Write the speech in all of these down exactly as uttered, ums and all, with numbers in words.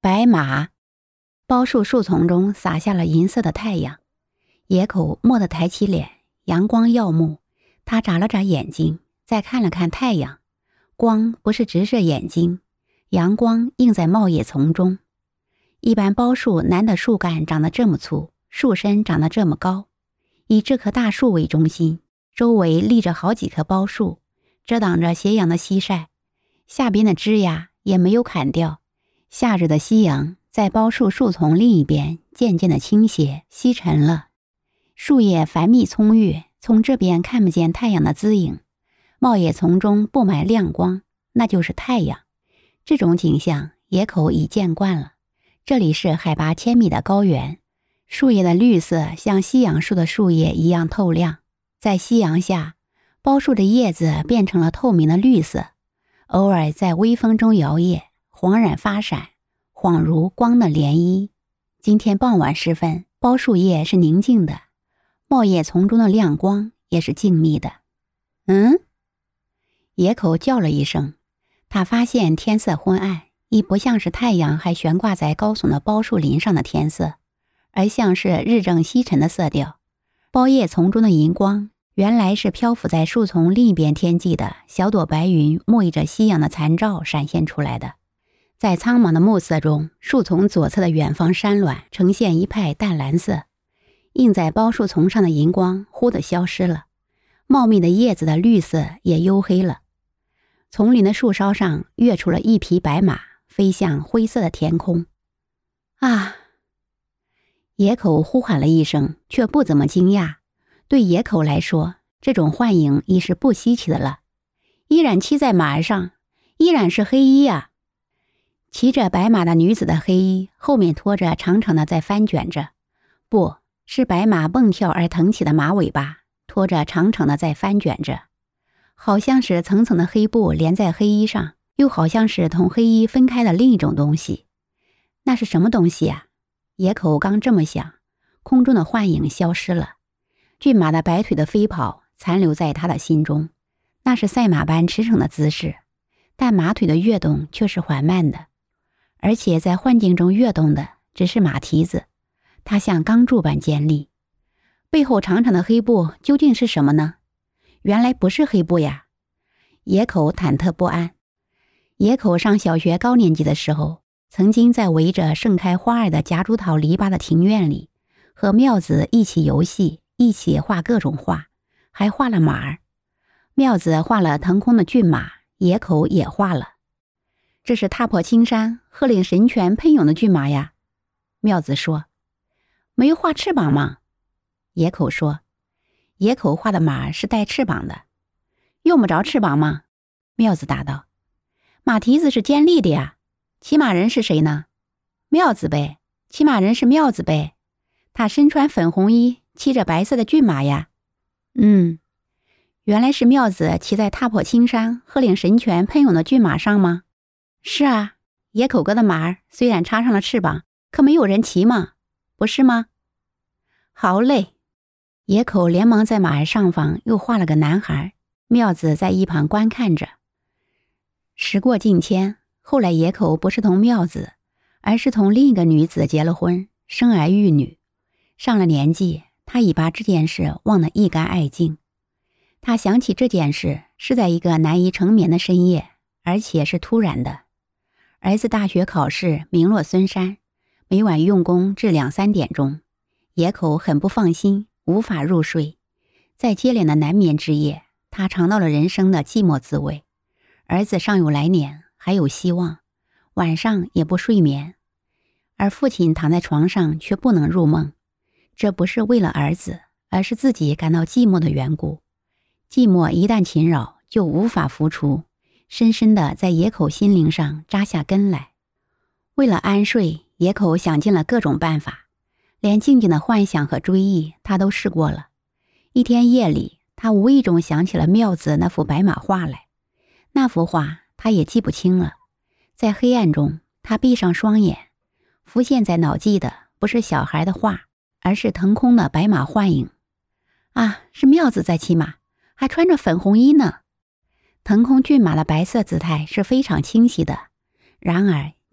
白马。包树树丛中洒下了银色的太阳，野口蓦地抬起脸，阳光耀目，他眨了眨眼睛，再看了看太阳，光不是直射眼睛，阳光映在茂叶丛中。一般包树难得树干长得这么粗，树身长得这么高，以这棵大树为中心，周围立着好几棵包树，遮挡着斜阳的西晒，下边的枝桠也没有砍掉。夏日的夕阳在包树树丛另一边渐渐的倾斜西沉了，树叶繁密葱郁，从这边看不见太阳的姿影，茂叶丛中布满亮光，那就是太阳。这种景象野口已见惯了。这里是海拔千米的高原，树叶的绿色像西洋树的树叶一样透亮，在夕阳下，包树的叶子变成了透明的绿色，偶尔在微风中摇曳，恍然发闪，恍如光的涟漪。今天傍晚时分，包树叶是宁静的，茂叶丛中的亮光也是静谧的。嗯？野口叫了一声，他发现天色昏暗，已不像是太阳还悬挂在高耸的包树林上的天色，而像是日正西沉的色调。包叶丛中的银光原来是漂浮在树丛另一边天际的小朵白云沐浴着夕阳的残照闪现出来的。在苍茫的暮色中，树丛左侧的远方山峦呈现一派淡蓝色，映在包树丛上的银光忽地消失了，茂密的叶子的绿色也黝黑了。丛林的树梢上跃出了一匹白马，飞向灰色的天空。啊！野口呼喊了一声，却不怎么惊讶。对野口来说，这种幻影已是不稀奇的了。依然骑在马上，依然是黑衣啊！骑着白马的女子的黑衣后面拖着长长的在翻卷着，不是白马蹦跳而腾起的马尾巴，拖着长长的在翻卷着，好像是层层的黑布连在黑衣上，又好像是同黑衣分开的另一种东西。那是什么东西啊？野口刚这么想，空中的幻影消失了，骏马的白腿的飞跑残留在他的心中，那是赛马般驰骋的姿势，但马腿的跃动却是缓慢的，而且在幻境中跃动的只是马蹄子，它像钢柱般尖利。背后长长的黑布究竟是什么呢？原来不是黑布呀！野口忐忑不安。野口上小学高年级的时候，曾经在围着盛开花儿的夹竹桃篱笆的庭院里，和妙子一起游戏，一起画各种画，还画了马儿。妙子画了腾空的骏马，野口也画了。这是踏破青山，鹤领神泉喷涌的骏马呀。妙子说。没有画翅膀吗？野口说。野口画的马是带翅膀的。用不着翅膀吗？妙子答道。马蹄子是尖利的呀。骑马人是谁呢？妙子呗，骑马人是妙子呗。他身穿粉红衣，骑着白色的骏马呀。嗯，原来是妙子骑在踏破青山，鹤领神泉喷涌的骏马上吗？是啊，野口哥的马儿虽然插上了翅膀，可没有人骑嘛，不是吗？好嘞。野口连忙在马儿上方又画了个男孩，妙子在一旁观看着。时过境迁，后来野口不是同妙子，而是同另一个女子结了婚，生儿育女。上了年纪，他已把这件事忘得一干二净。他想起这件事是在一个难以成眠的深夜，而且是突然的。儿子大学考试名落孙山，每晚用功至两三点钟，野口很不放心，无法入睡。在接连的难眠之夜，他尝到了人生的寂寞滋味。儿子尚有来年，还有希望，晚上也不睡眠，而父亲躺在床上却不能入梦。这不是为了儿子，而是自己感到寂寞的缘故。寂寞一旦侵扰，就无法拂除，深深地在野口心灵上扎下根来。为了安睡，野口想尽了各种办法，连静静的幻想和追忆他都试过了。一天夜里，他无意中想起了妙子那幅白马画来，那幅画他也记不清了。在黑暗中，他闭上双眼，浮现在脑际的不是小孩的画，而是腾空的白马幻影。啊，是妙子在骑马，还穿着粉红衣呢。腾空骏马的白色姿态是非常清晰的，然而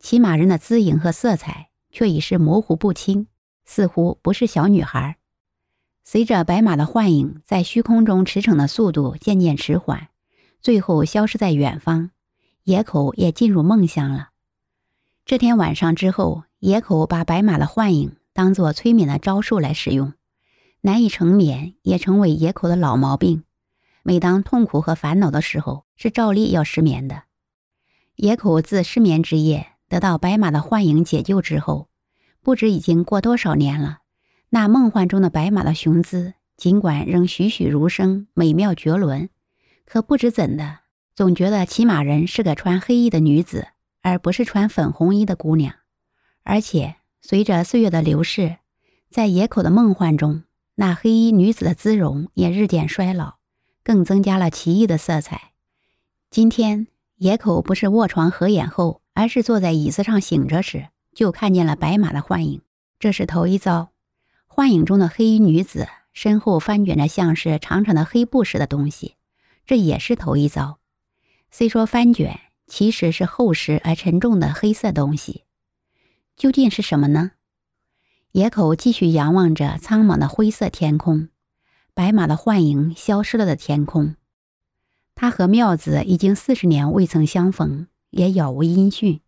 骑马人的姿影和色彩却已是模糊不清，似乎不是小女孩。随着白马的幻影在虚空中驰骋的速度渐渐迟缓，最后消失在远方，野口也进入梦乡了。这天晚上之后，野口把白马的幻影当作催眠的招数来使用，难以成眠也成为野口的老毛病。每当痛苦和烦恼的时候，是照例要失眠的。野口自失眠之夜得到白马的幻影解救之后，不知已经过多少年了，那梦幻中的白马的雄姿尽管仍栩栩如生，美妙绝伦，可不知怎的，总觉得骑马人是个穿黑衣的女子，而不是穿粉红衣的姑娘。而且随着岁月的流逝，在野口的梦幻中，那黑衣女子的姿容也日渐衰老，更增加了奇异的色彩。今天野口不是卧床合眼后，而是坐在椅子上醒着时，就看见了白马的幻影。这是头一遭。幻影中的黑衣女子身后翻卷着像是长长的黑布似的东西，这也是头一遭。虽说翻卷，其实是厚实而沉重的黑色东西。究竟是什么呢？野口继续仰望着苍茫的灰色天空，白马的幻影消失了的天空。他和妙子已经四十年未曾相逢，也杳无音讯。